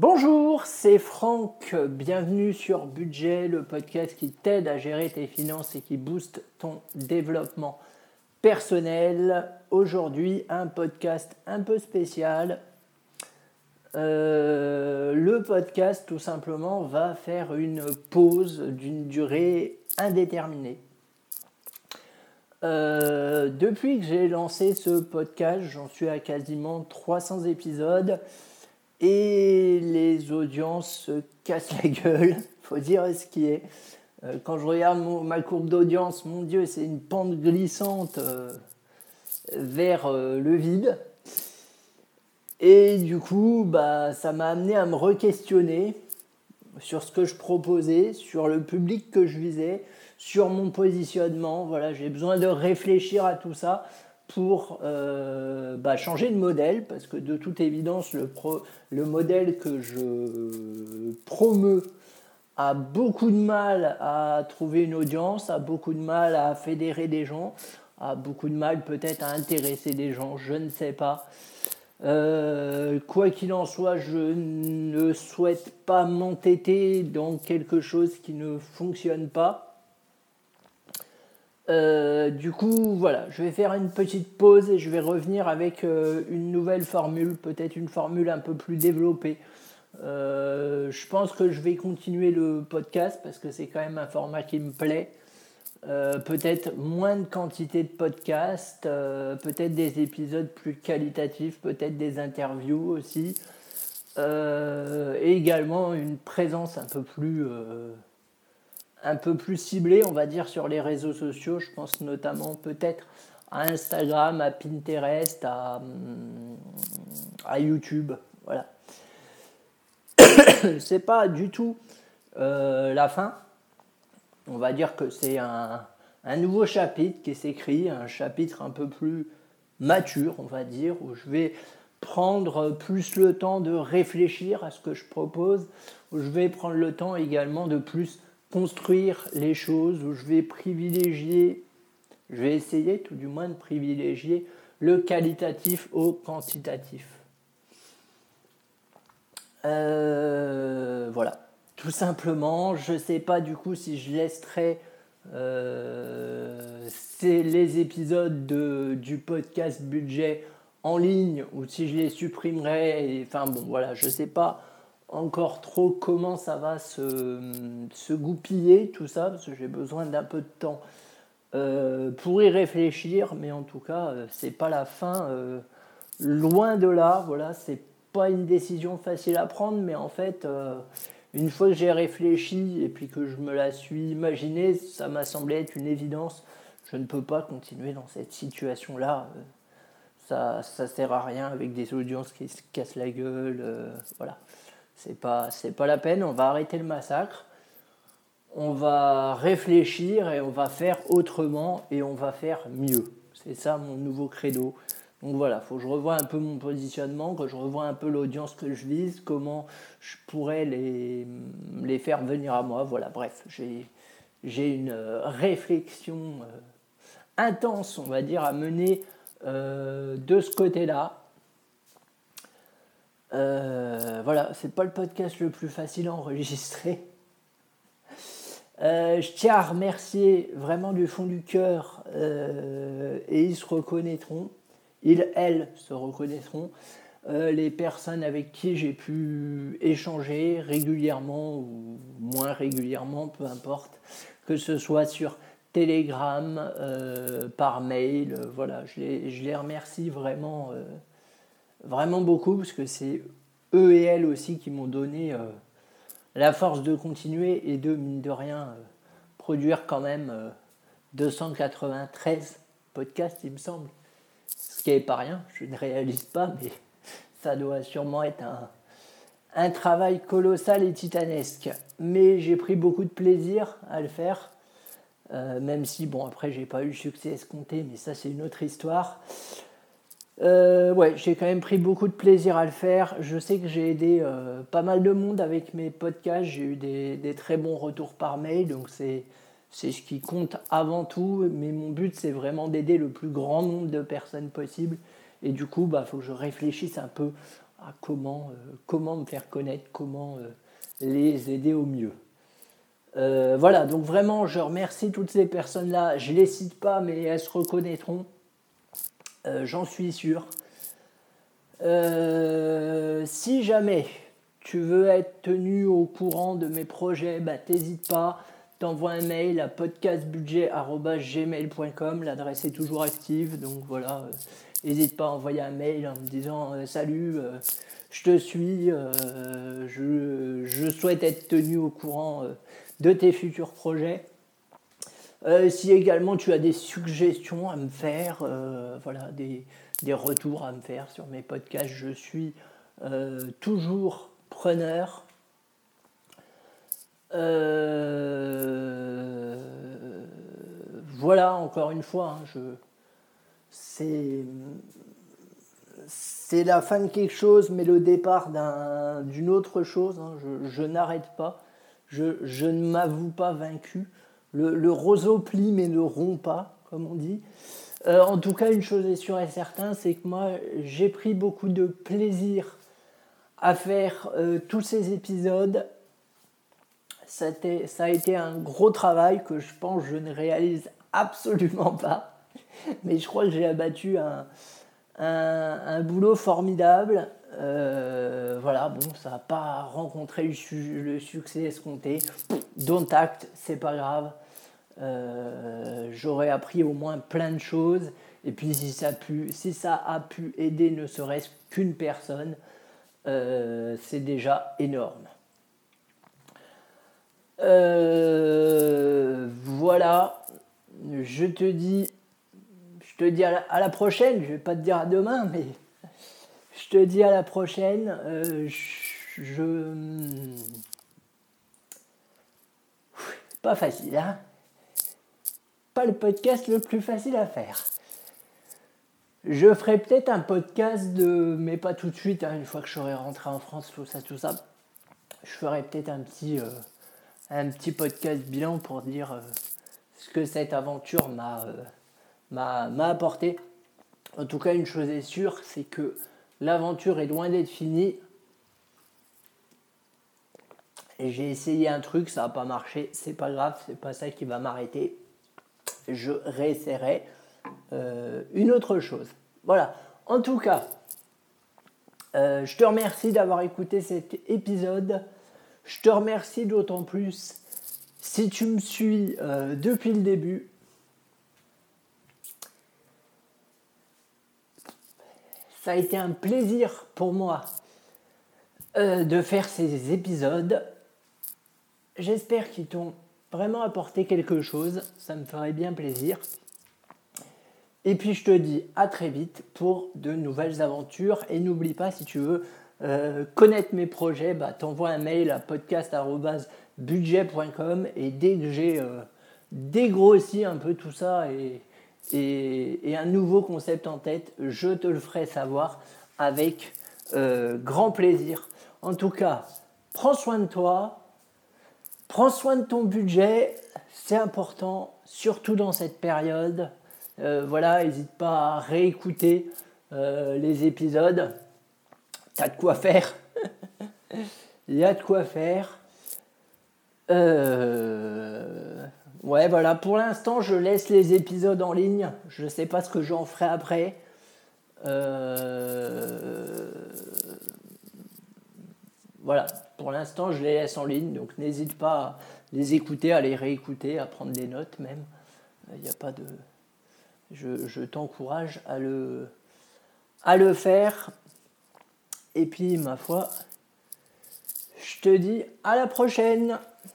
Bonjour, c'est Franck, bienvenue sur Budget, le podcast qui t'aide à gérer tes finances et qui booste ton développement personnel. Aujourd'hui, un podcast un peu spécial. Le podcast, tout simplement, va faire une pause d'une durée indéterminée. Depuis que j'ai lancé ce podcast, j'en suis à quasiment 300 épisodes. Et les audiences se cassent la gueule, faut dire ce qui est. Quand je regarde ma courbe d'audience, mon Dieu, c'est une pente glissante vers le vide. Et du coup, ça m'a amené à me re-questionner sur ce que je proposais, sur le public que je visais, sur mon positionnement. Voilà, j'ai besoin de réfléchir à tout ça pour changer de modèle, parce que de toute évidence, le modèle que je promeus a beaucoup de mal à trouver une audience, a beaucoup de mal à fédérer des gens, a beaucoup de mal peut-être à intéresser des gens, je ne sais pas. Quoi qu'il en soit, je ne souhaite pas m'entêter dans quelque chose qui ne fonctionne pas. Du coup, voilà, je vais faire une petite pause et je vais revenir avec une nouvelle formule, peut-être une formule un peu plus développée. Je pense que je vais continuer le podcast parce que c'est quand même un format qui me plaît. Peut-être moins de quantité de podcasts, peut-être des épisodes plus qualitatifs, peut-être des interviews aussi. Et également une présence un peu plus ciblé, on va dire, sur les réseaux sociaux. Je pense notamment peut-être à Instagram, à Pinterest, à YouTube. Voilà. C'est pas du tout la fin. On va dire que c'est un nouveau chapitre qui s'écrit, un chapitre un peu plus mature, on va dire, où je vais prendre plus le temps de réfléchir à ce que je propose, où je vais prendre le temps également de plus construire les choses, où je vais essayer tout du moins de privilégier le qualitatif au quantitatif. Voilà, tout simplement. Je ne sais pas du coup si je laisserai les épisodes du podcast budget en ligne ou si je les supprimerai. Enfin bon, voilà, je ne sais pas encore trop comment ça va se goupiller tout ça, parce que j'ai besoin d'un peu de temps pour y réfléchir, mais en tout cas, c'est pas la fin, loin de là. Voilà, c'est pas une décision facile à prendre, mais en fait, une fois que j'ai réfléchi et puis que je me la suis imaginée, ça m'a semblé être une évidence. Je ne peux pas continuer dans cette situation-là. Ça sert à rien avec des audiences qui se cassent la gueule. Voilà, c'est pas la peine. On va arrêter le massacre. On va réfléchir et on va faire autrement et on va faire mieux. C'est ça mon nouveau credo. Donc voilà, il faut que je revoie un peu mon positionnement, que je revoie un peu l'audience que je vise, comment je pourrais les faire venir à moi. Voilà, bref, j'ai une réflexion intense, on va dire, à mener de ce côté-là. Voilà, c'est pas le podcast le plus facile à enregistrer. Je tiens à remercier vraiment du fond du cœur, et ils se reconnaîtront, elles se reconnaîtront, les personnes avec qui j'ai pu échanger régulièrement ou moins régulièrement, peu importe, que ce soit sur Telegram, par mail, voilà, je les remercie vraiment, vraiment beaucoup, parce que c'est eux et elles aussi qui m'ont donné la force de continuer et de, mine de rien, produire quand même 293 podcasts, il me semble. Ce qui n'est pas rien, je ne réalise pas, mais ça doit sûrement être un travail colossal et titanesque. Mais j'ai pris beaucoup de plaisir à le faire, même si, bon, après, j'ai pas eu le succès escompté, mais ça, c'est une autre histoire. J'ai quand même pris beaucoup de plaisir à le faire. Je sais que j'ai aidé pas mal de monde avec mes podcasts. J'ai eu des très bons retours par mail, donc c'est ce qui compte avant tout. Mais mon but, c'est vraiment d'aider le plus grand nombre de personnes possible. Et du coup, faut que je réfléchisse un peu à comment me faire connaître, comment les aider au mieux. Voilà, donc vraiment, je remercie toutes ces personnes-là. Je ne les cite pas, mais elles se reconnaîtront. J'en suis sûr. Si jamais tu veux être tenu au courant de mes projets, t'hésite pas. T'envoies un mail à podcastbudget@gmail.com. L'adresse est toujours active, donc voilà. N'hésite pas à envoyer un mail en me disant salut, je te suis, je souhaite être tenu au courant de tes futurs projets. Si également tu as des suggestions à me faire, voilà, des retours à me faire sur mes podcasts, je suis toujours preneur. Voilà, encore une fois, c'est la fin de quelque chose, mais le départ d'une autre chose. Je n'arrête pas. Je ne m'avoue pas vaincu. Le roseau plie, mais ne rompt pas, comme on dit. En tout cas, une chose est sûre et certaine, c'est que moi, j'ai pris beaucoup de plaisir à faire tous ces épisodes. Ça a été un gros travail que je pense que je ne réalise absolument pas. Mais je crois que j'ai abattu un boulot formidable. Voilà, bon, ça n'a pas rencontré le succès escompté. Don't act, c'est pas grave. J'aurais appris au moins plein de choses. Et puis si ça a pu aider ne serait-ce qu'une personne, c'est déjà énorme. Voilà, je te dis à la prochaine. Je vais pas te dire à demain, mais je te dis à la prochaine. Pas facile, hein. Pas le podcast le plus facile à faire. Je ferai peut-être un podcast mais pas tout de suite, hein, une fois que je serai rentré en France, tout ça. Je ferai peut-être un petit podcast bilan pour dire ce que cette aventure m'a apporté. En tout cas, une chose est sûre, c'est que l'aventure est loin d'être finie. Et j'ai essayé un truc, ça n'a pas marché, c'est pas grave, c'est pas ça qui va m'arrêter. Je réessayerai une autre chose. Voilà, en tout cas, je te remercie d'avoir écouté cet épisode. Je te remercie d'autant plus si tu me suis depuis le début. Ça a été un plaisir pour moi de faire ces épisodes. J'espère qu'ils t'ont vraiment apporté quelque chose. Ça me ferait bien plaisir. Et puis je te dis à très vite pour de nouvelles aventures. Et n'oublie pas, si tu veux connaître mes projets, t'envoies un mail à podcast@budget.com. Et dès que j'ai dégrossi un peu tout ça et un nouveau concept en tête, je te le ferai savoir avec grand plaisir. En tout cas, prends soin de toi. Prends soin de ton budget, c'est important, surtout dans cette période. Voilà, n'hésite pas à réécouter les épisodes. T'as de quoi faire. Il y a de quoi faire. Ouais, voilà, pour l'instant, je laisse les épisodes en ligne. Je ne sais pas ce que j'en ferai après. Voilà, pour l'instant, je les laisse en ligne, donc n'hésite pas à les écouter, à les réécouter, à prendre des notes même. Il n'y a pas de... Je t'encourage à le faire. Et puis, ma foi, je te dis à la prochaine.